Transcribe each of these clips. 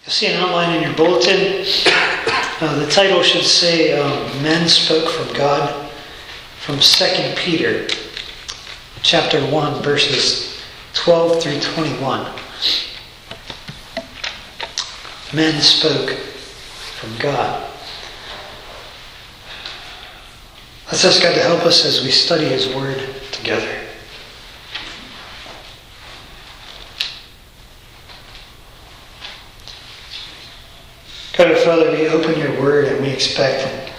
You'll see an outline in your bulletin. The title should say, Men Spoke from God, from 2 Peter, chapter 1, verses 12 through 21. Men spoke from God. Let's ask God to help us as we study His Word together. God our Father, we open your Word and we expect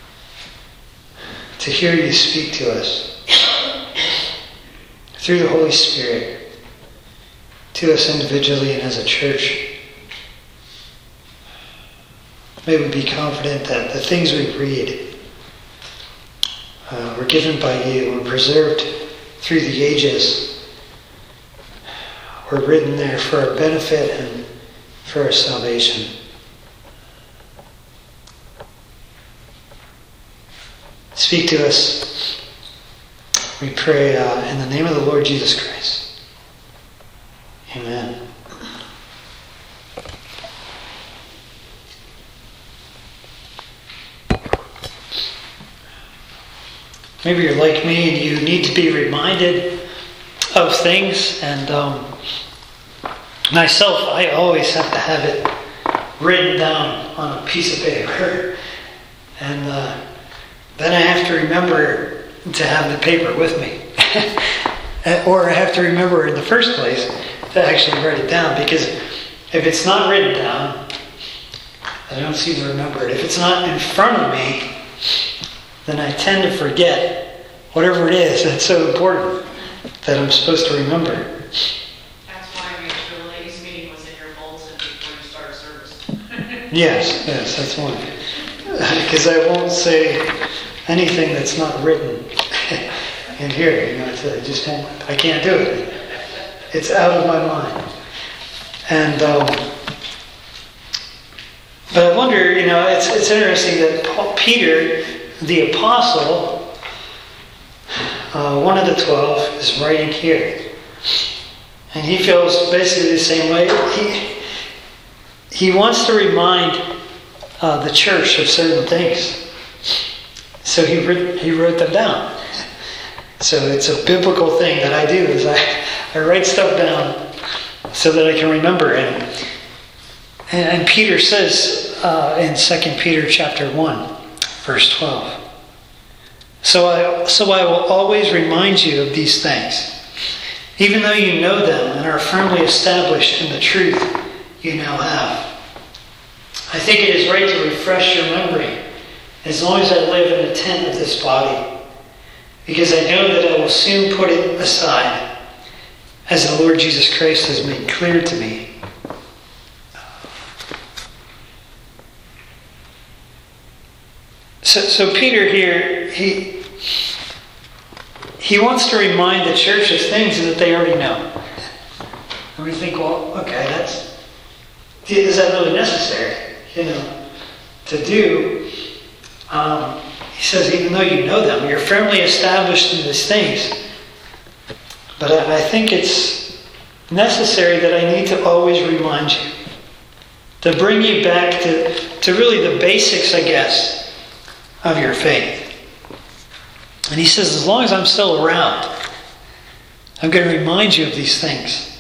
to hear you speak to us through the Holy Spirit, to us individually and as a church. May we be confident that the things we read were given by you, were preserved through the ages, were written there for our benefit and for our salvation. Speak to us, we pray, in the name of the Lord Jesus Christ. Amen. Maybe you're like me and you need to be reminded of things, and myself, I always have to have it written down on a piece of paper, and then I have to remember to have the paper with me. Or I have to remember in the first place to actually write it down, because if it's not written down, I don't seem to remember it. If it's not in front of me, then I tend to forget whatever it is that's so important that I'm supposed to remember. That's why I made sure the ladies' meeting was in your bulletin before you start service. Yes, that's one. Because I won't say anything that's not written in here. I just won't. I can't do it. It's out of my mind. And but I wonder. It's interesting that Peter, the apostle, one of the 12, is writing here, and he feels basically the same way. He wants to remind the church of certain things. So he wrote them down. So it's a biblical thing that I do, is I write stuff down so that I can remember it. And Peter says in 2 Peter chapter 1, verse 12, So I will always remind you of these things, even though you know them and are firmly established in the truth you now have. I think it is right to refresh your memory as long as I live in the tent of this body, because I know that I will soon put it aside, as the Lord Jesus Christ has made clear to me. So Peter here, he wants to remind the church of things that they already know. And we think, well, okay, is that really necessary, to do? He says, even though you know them, you're firmly established in these things. But I think it's necessary that I need to always remind you, to bring you back to really the basics, I guess, of your faith. And he says, as long as I'm still around, I'm going to remind you of these things.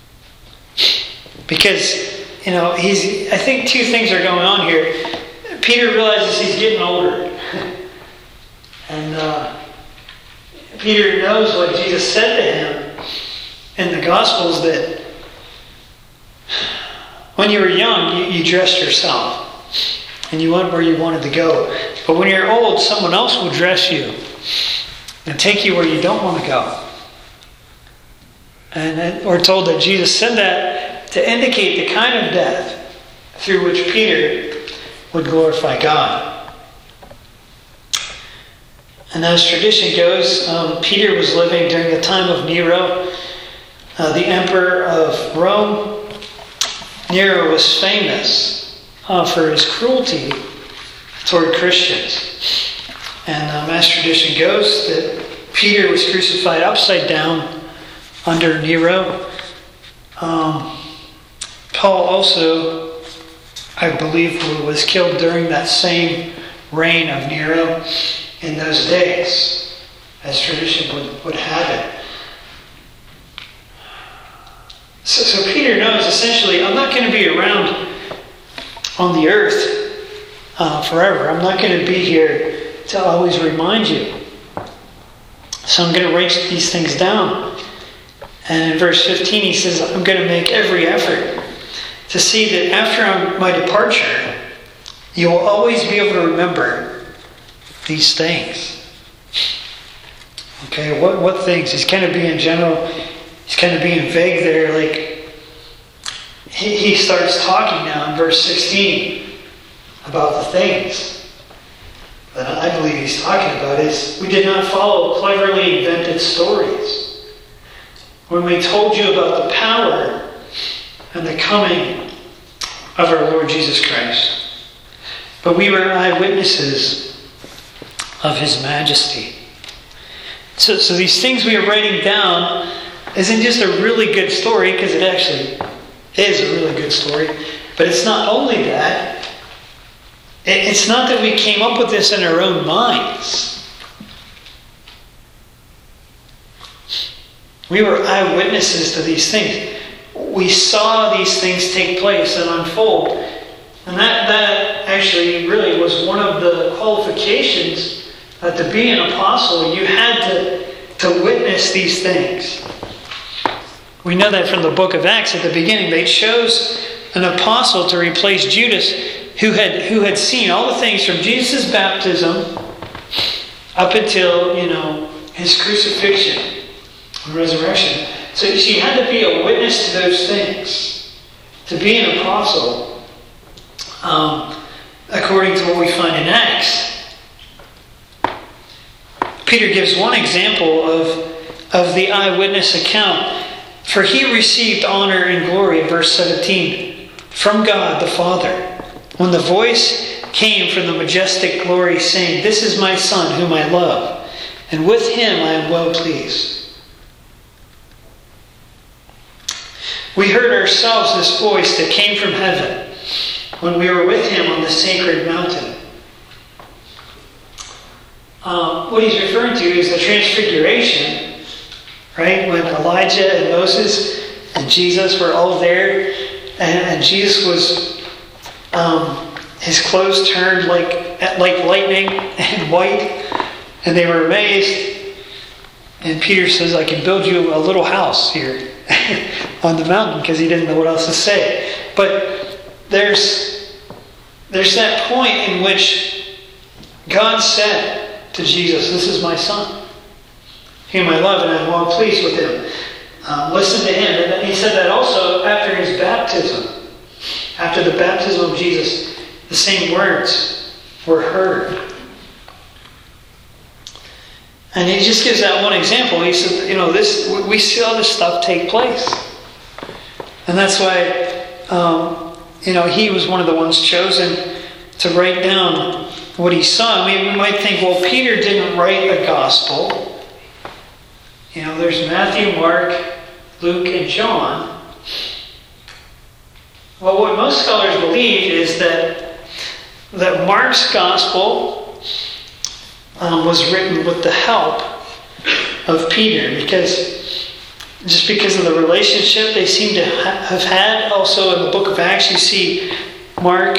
Because, I think two things are going on here. Peter realizes he's getting older. And Peter knows what Jesus said to him in the Gospels, that when you were young, you dressed yourself. And you went where you wanted to go. But when you're old, someone else will dress you and take you where you don't want to go. And we're told that Jesus said that to indicate the kind of death through which Peter would glorify God. And as tradition goes, Peter was living during the time of Nero, the emperor of Rome. Nero was famous for his cruelty toward Christians. And as tradition goes, that Peter was crucified upside down under Nero. Paul also I believe, was killed during that same reign of Nero in those days, as tradition would have it. So Peter knows, essentially, I'm not going to be around on the earth forever. I'm not going to be here to always remind you. So I'm going to write these things down. And in verse 15 he says, I'm going to make every effort to see that after my departure, you will always be able to remember these things. Okay, what things? He's kind of being general. He's kind of being vague there. Like, he starts talking now in verse 16 about the things that I believe he's talking about is we did not follow cleverly invented stories. When we told you about the power and the coming of our Lord Jesus Christ. But we were eyewitnesses of His majesty. So these things we are writing down isn't just a really good story, because it actually is a really good story. But it's not only that. It's not that we came up with this in our own minds. We were eyewitnesses to these things. We saw these things take place and unfold. And that actually really was one of the qualifications that to be an apostle, you had to witness these things. We know that from the book of Acts at the beginning. They chose an apostle to replace Judas, who had seen all the things from Jesus' baptism up until, his crucifixion and resurrection. So she had to be a witness to those things, to be an apostle, according to what we find in Acts. Peter gives one example of the eyewitness account. For he received honor and glory, in verse 17, from God the Father, when the voice came from the majestic glory, saying, "This is my Son, whom I love, and with him I am well pleased." We heard ourselves this voice that came from heaven when we were with him on the sacred mountain. What he's referring to is the transfiguration, right? When Elijah and Moses and Jesus were all there, and Jesus was, his clothes turned like lightning and white, and they were amazed. And Peter says, "I can build you a little house here on the mountain," because he didn't know what else to say. But there's that point in which God said to Jesus, "This is my Son, whom I love, and I'm well pleased with him. Listen to him." And he said that also after his baptism. After the baptism of Jesus, the same words were heard. And he just gives that one example. He said, we see all this stuff take place. And that's why, he was one of the ones chosen to write down what he saw. I mean, we might think, well, Peter didn't write a gospel. There's Matthew, Mark, Luke, and John. Well, what most scholars believe is that Mark's gospel was written with the help of Peter, because of the relationship they seem to have had. Also in the book of Acts, you see Mark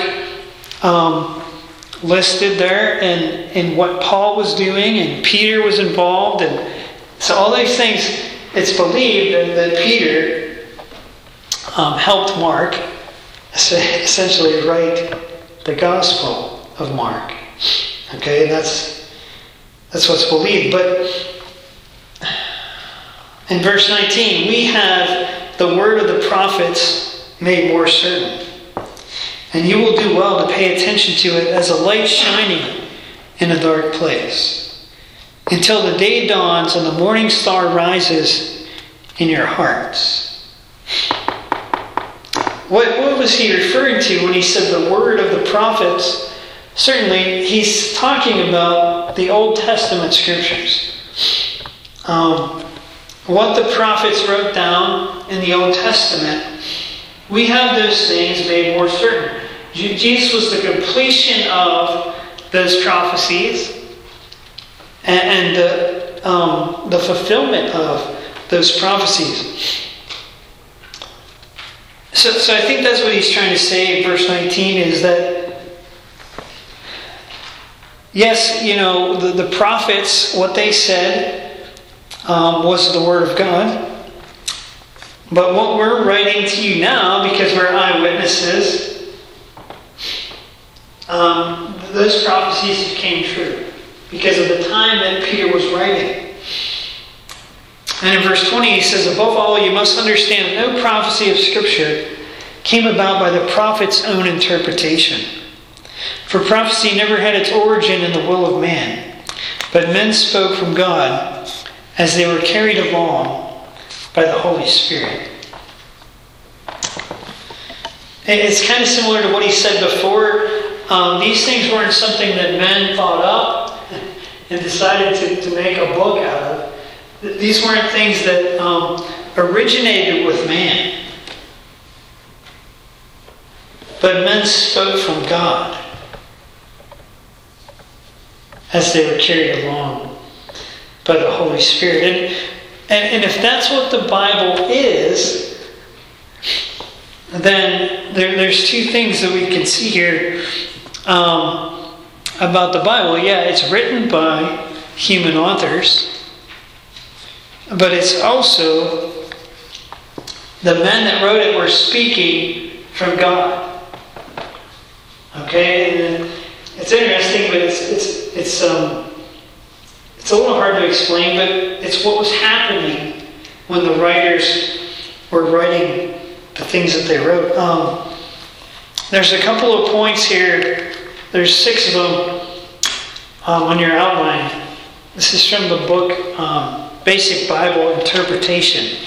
listed there in what Paul was doing, and Peter was involved, and so all these things, it's believed that Peter helped Mark essentially write the Gospel of Mark. Okay, that's what's believed. But in verse 19, we have the word of the prophets made more certain. And you will do well to pay attention to it as a light shining in a dark place, until the day dawns and the morning star rises in your hearts. What was he referring to when he said the word of the prophets? Certainly, he's talking about the Old Testament scriptures. What the prophets wrote down in the Old Testament, we have those things made more certain. Jesus was the completion of those prophecies and the fulfillment of those prophecies. So I think that's what he's trying to say in verse 19 is that, yes, the prophets, what they said was the Word of God. But what we're writing to you now, because we're eyewitnesses, those prophecies came true because of the time that Peter was writing. And in verse 20 he says, above all, you must understand that no prophecy of Scripture came about by the prophet's own interpretation. For prophecy never had its origin in the will of man, but men spoke from God as they were carried along by the Holy Spirit. It's kind of similar to what he said before. These things weren't something that men thought up and decided to make a book out of. These weren't things that originated with man. But men spoke from God as they were carried along by the Holy Spirit. And if that's what the Bible is, then there's two things that we can see here about the Bible. Yeah, it's written by human authors, but it's also the men that wrote it were speaking from God. Okay, and it's interesting, but it's a little hard to explain, but it's what was happening when the writers were writing the things that they wrote. There's a couple of points here. There's 6 of them on your outline. This is from the book Basic Bible Interpretation.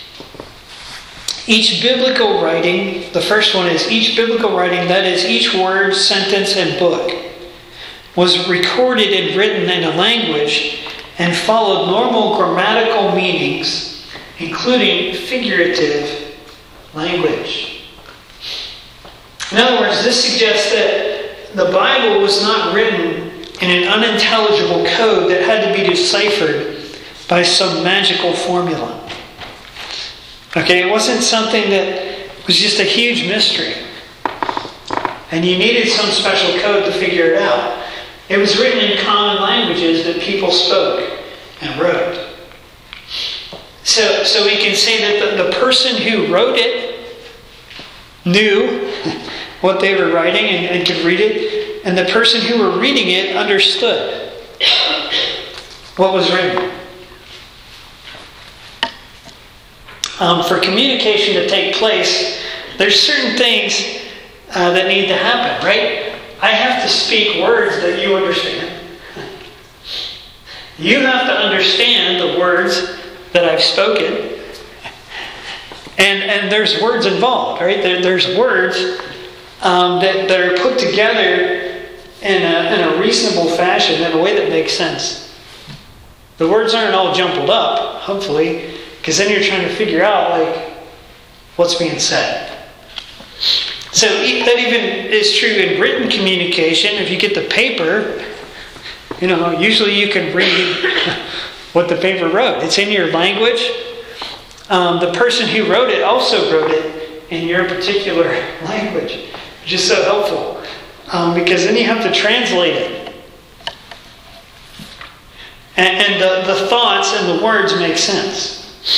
Each biblical writing, the first one is each biblical writing, that is each word, sentence, and book, was recorded and written in a language and followed normal grammatical meanings, including figurative language. In other words, this suggests that the Bible was not written in an unintelligible code that had to be deciphered by some magical formula. Okay, it wasn't something that was just a huge mystery, and you needed some special code to figure it out. It was written in common languages that people spoke and wrote. So we can say that the person who wrote it knew what they were writing and could read it, and the person who were reading it understood what was written. For communication to take place, there's certain things that need to happen, right? I have to speak words that you understand. You have to understand the words that I've spoken. And there's words involved, right? There's words that are put together in a reasonable fashion, in a way that makes sense. The words aren't all jumbled up, hopefully, because then you're trying to figure out, what's being said. So that even is true in written communication. If you get the paper, usually you can read what the paper wrote. It's in your language. The person who wrote it also wrote it in your particular language, which is so helpful. Because then you have to translate it. And the thoughts and the words make sense.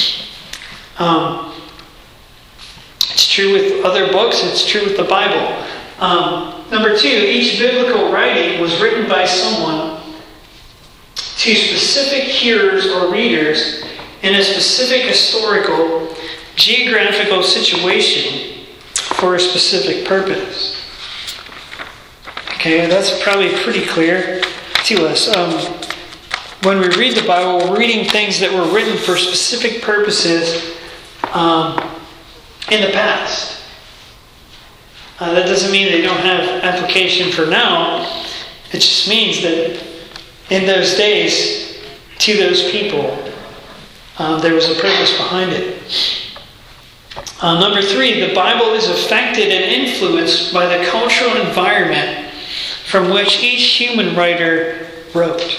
It's true with other books. It's true with the Bible. Number 2, each biblical writing was written by someone to specific hearers or readers in a specific historical, geographical situation for a specific purpose. Okay, that's probably pretty clear to us. When we read the Bible, we're reading things that were written for specific purposes in the past. That doesn't mean they don't have application for now. It just means that in those days, to those people, there was a purpose behind it. Number 3, the Bible is affected and influenced by the cultural environment from which each human writer wrote.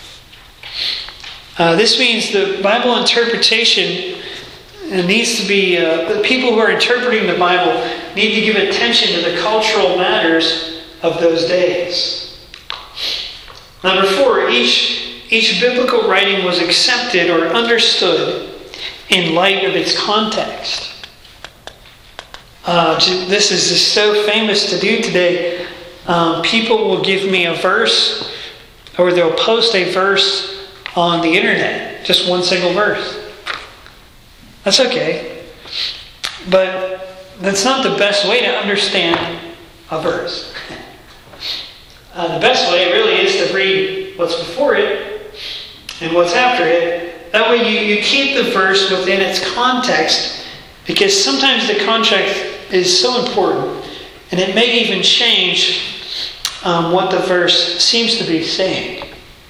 This means the Bible interpretation needs to be, the people who are interpreting the Bible need to give attention to the cultural matters of those days. Number 4, each biblical writing was accepted or understood in light of its context. This is just so famous to do today. People will give me a verse, or they'll post a verse on the internet, just one single verse. That's okay. But that's not the best way to understand a verse. The best way really is to read what's before it and what's after it. That way you keep the verse within its context, because sometimes the context is so important, and it may even change what the verse seems to be saying.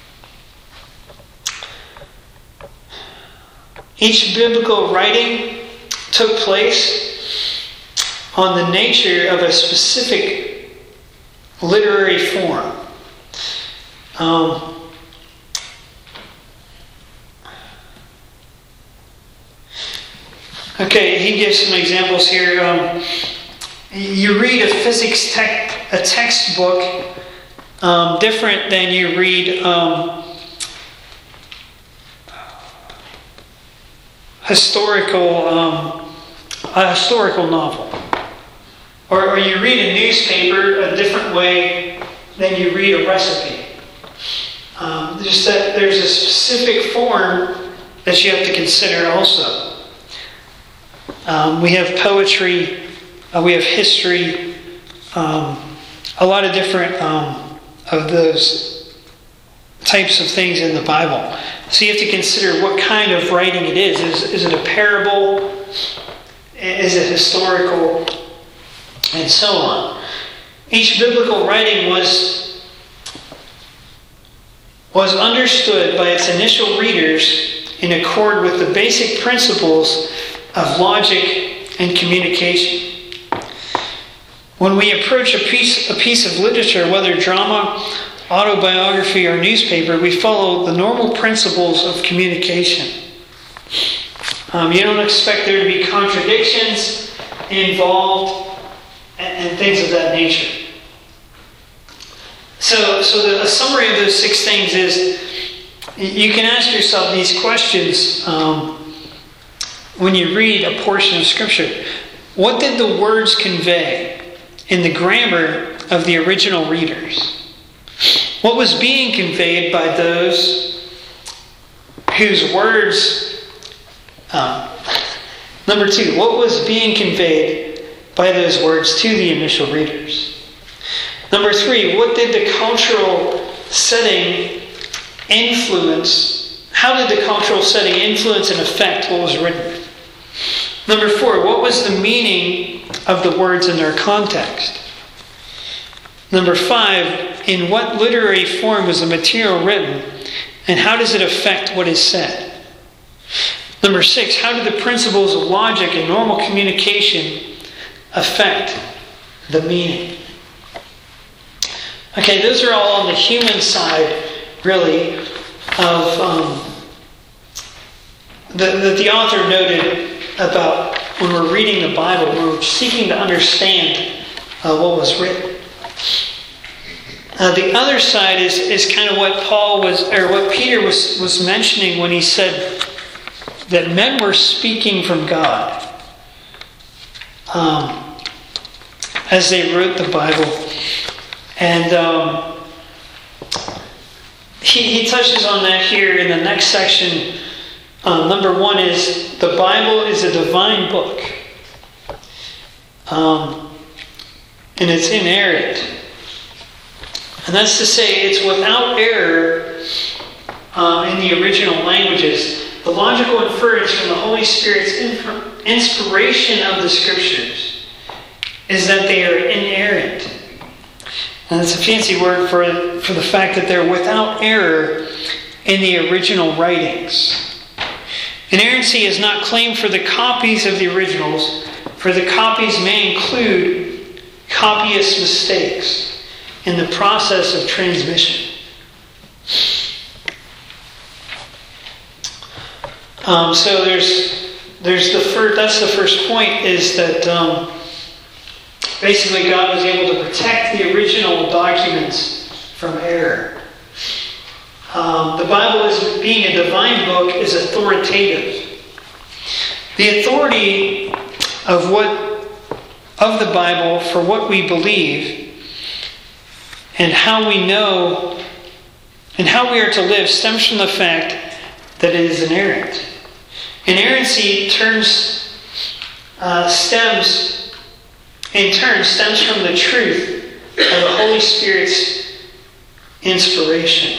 Each biblical writing took place on the nature of a specific literary form. Okay, he gives some examples here. You read a physics textbook different than you read a historical novel, or you read a newspaper a different way than you read a recipe. There's a specific form that you have to consider also. We have poetry, we have history, a lot of different of those types of things in the Bible. So you have to consider what kind of writing it is. Is it a parable? Is it historical? And so on. Each biblical writing was understood by its initial readers in accord with the basic principles of logic and communication. When we approach a piece of literature, whether drama, autobiography, or newspaper, we follow the normal principles of communication. You don't expect there to be contradictions involved and things of that nature. So the summary of those 6 things is, you can ask yourself these questions when you read a portion of Scripture. What did the words convey in the grammar of the original readers? What was being conveyed by those whose words... Number 2, what was being conveyed by those words to the initial readers? Number 3, what did the cultural setting influence? How did the cultural setting influence and affect what was written? Number 4, what was the meaning of the words in their context? Number 5, in what literary form was the material written, and how does it affect what is said? Number 6, how do the principles of logic and normal communication affect the meaning? Okay, those are all on the human side, really, of that the author noted about when we're reading the Bible, when we're seeking to understand what was written. The other side is kind of what what Peter was mentioning when he said that men were speaking from God as they wrote the Bible. And he touches on that here in the next section. Number 1 is the Bible is a divine book. And it's inerrant. And that's to say it's without error in the original languages. The logical inference from the Holy Spirit's inspiration of the Scriptures is that they are inerrant. And it's a fancy word for the fact that they're without error in the original writings. Inerrancy is not claimed for the copies of the originals, for the copies may include copyist mistakes in the process of transmission. So there's the first. That's the first point. Is that basically God was able to protect the original documents from error. The Bible, as being a divine book, is authoritative. The authority of the Bible for what we believe and how we know and how we are to live stems from the fact that it is inerrant. Inerrancy stems from the truth of the Holy Spirit's inspiration.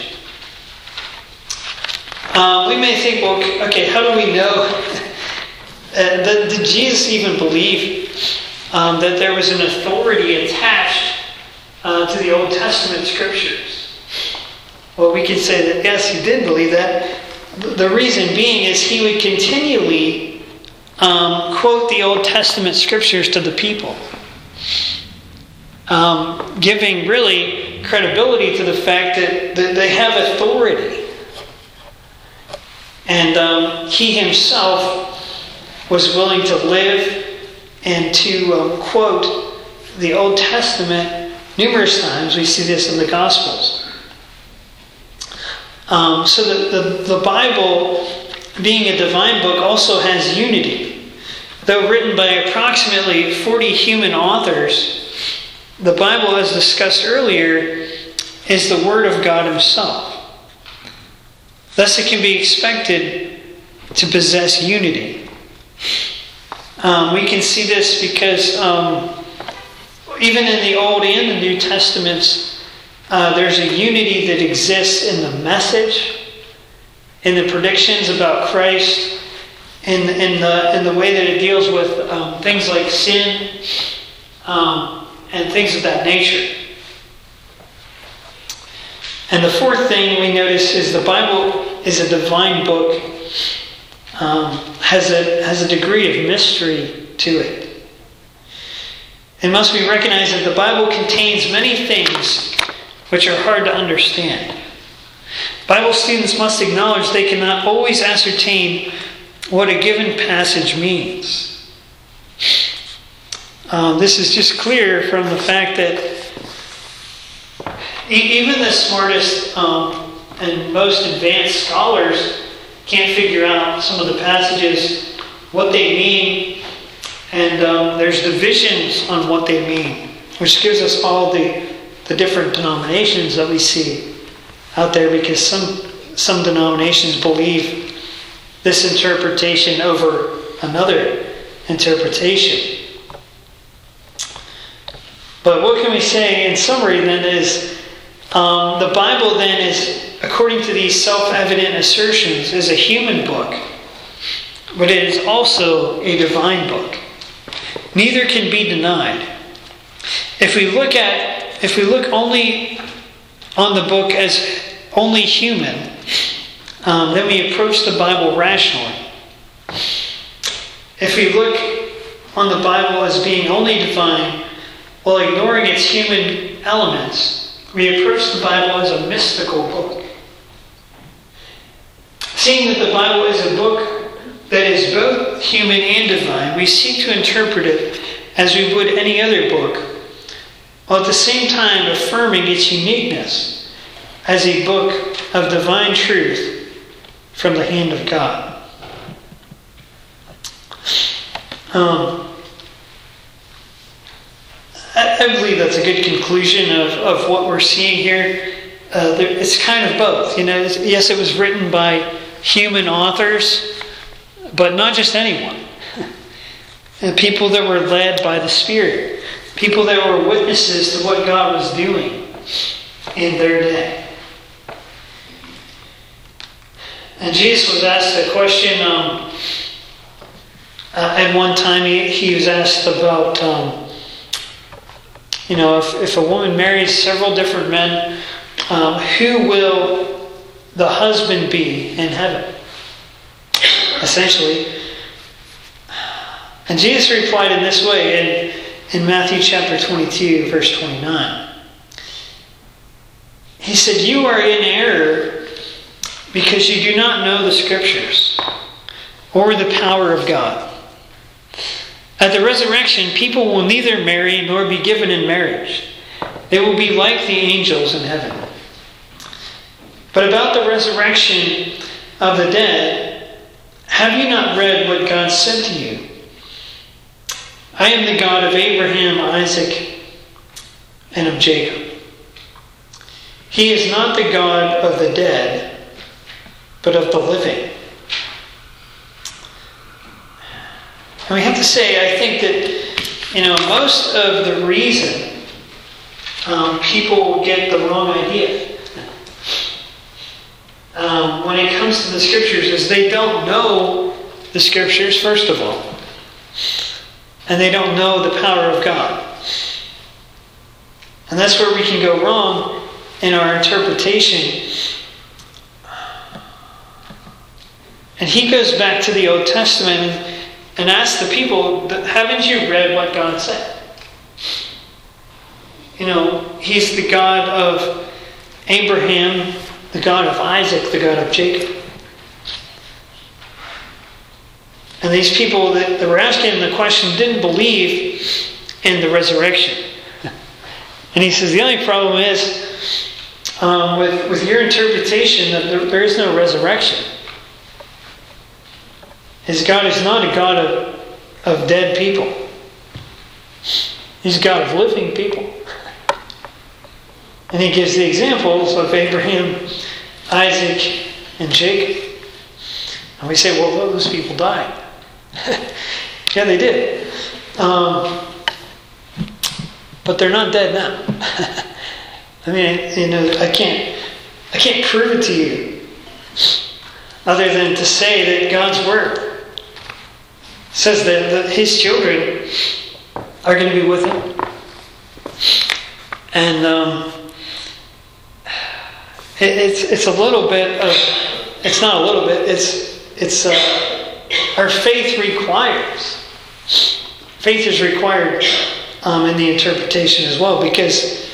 We may think, well, okay, how do we know? Did Jesus even believe that there was an authority attached to the Old Testament scriptures? Well, we could say that yes, he did believe that. The reason being is he would continually quote the Old Testament scriptures to the people, giving really credibility to the fact that they have authority. And he himself was willing to live and to quote the Old Testament numerous times. We see this in the Gospels. So the Bible, being a divine book, also has unity. Though written by approximately 40 human authors, the Bible, as discussed earlier, is the Word of God Himself. Thus it can be expected to possess unity. We can see this because even in the Old and the New Testaments, there's a unity that exists in the message, in the predictions about Christ, in the way that it deals with things like sin and things of that nature. And the fourth thing we notice is the Bible is a divine book, has a degree of mystery to it. It must be recognized that the Bible contains many things which are hard to understand. Bible students must acknowledge they cannot always ascertain what a given passage means. This is just clear from the fact that even the smartest and most advanced scholars can't figure out some of the passages, what they mean, and there's divisions on what they mean, which gives us all the different denominations that we see out there, because some denominations believe this interpretation over another interpretation. But what can we say in summary then is the Bible then is, according to these self-evident assertions, is a human book, but it is also a divine book. Neither can be denied. If we look only on the book as only human, then we approach the Bible rationally. If we look on the Bible as being only divine, while ignoring its human elements, we approach the Bible as a mystical book. Seeing that the Bible is a book that is both human and divine, we seek to interpret it as we would any other book, while at the same time affirming its uniqueness as a book of divine truth from the hand of God. I believe that's a good conclusion of what we're seeing here. It's kind of both. Yes, it was written by human authors, but not just anyone. People that were led by the Spirit. People that were witnesses to what God was doing in their day. And Jesus was asked a question. At one time, he was asked about, if a woman marries several different men, who will the husband be in heaven? Essentially, And Jesus replied in this way in Matthew chapter 22, verse 29. He said, "You are in error because you do not know the Scriptures or the power of God. At the resurrection, people will neither marry nor be given in marriage. They will be like the angels in heaven. But about the resurrection of the dead, have you not read what God said to you? I am the God of Abraham, Isaac, and of Jacob. He is not the God of the dead, but of the living." And we have to say, I think that, most of the reason people get the wrong idea when it comes to the Scriptures is they don't know the Scriptures, first of all. And they don't know the power of God. And that's where we can go wrong in our interpretation. And he goes back to the Old Testament and asks the people, haven't you read what God said? He's the God of Abraham, the God of Isaac, the God of Jacob. And these people that were asking him the question didn't believe in the resurrection. And he says, the only problem is, with your interpretation that there is no resurrection. His God is not a God of dead people. He's a God of living people. And he gives the examples of Abraham, Isaac, and Jacob. And we say, well, those people died. Yeah, they did. But they're not dead now. I mean, I can't prove it to you other than to say that God's Word says that His children are going to be with Him. And it's a little bit of, it's not a little bit, it's our faith requires. Faith is required in the interpretation as well, because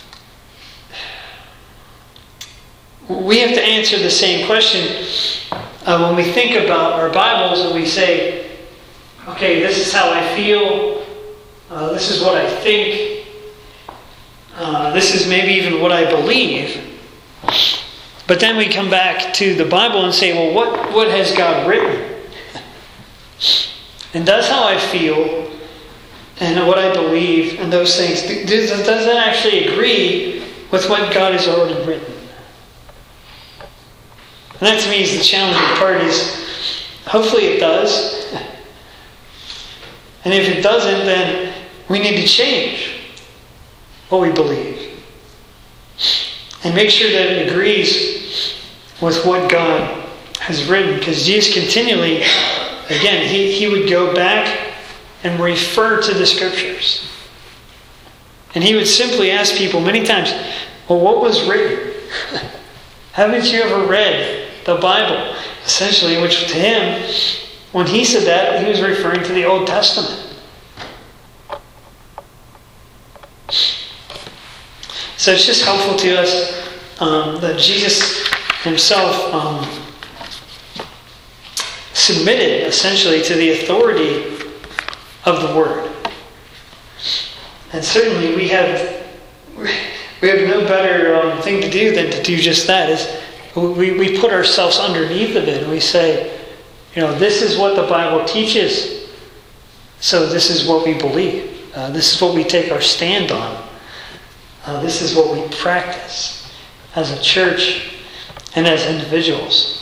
we have to answer the same question when we think about our Bibles and we say, okay, this is how I feel, this is what I think, this is maybe even what I believe. But then we come back to the Bible and say, well, what has God written? And does how I feel and what I believe and those things, does that actually agree with what God has already written? And that to me is the challenging part, is hopefully it does. And if it doesn't, then we need to change what we believe. And make sure that it agrees with what God has written. Because Jesus continually, again, he would go back and refer to the Scriptures. And he would simply ask people many times, well, what was written? Haven't you ever read the Bible? Essentially, which to him, when he said that, he was referring to the Old Testament. So it's just helpful to us that Jesus himself submitted essentially to the authority of the Word. And certainly we have no better thing to do than to do just that. Is we put ourselves underneath of it and we say, this is what the Bible teaches, so this is what we believe. This is what we take our stand on. This is what we practice as a church and as individuals.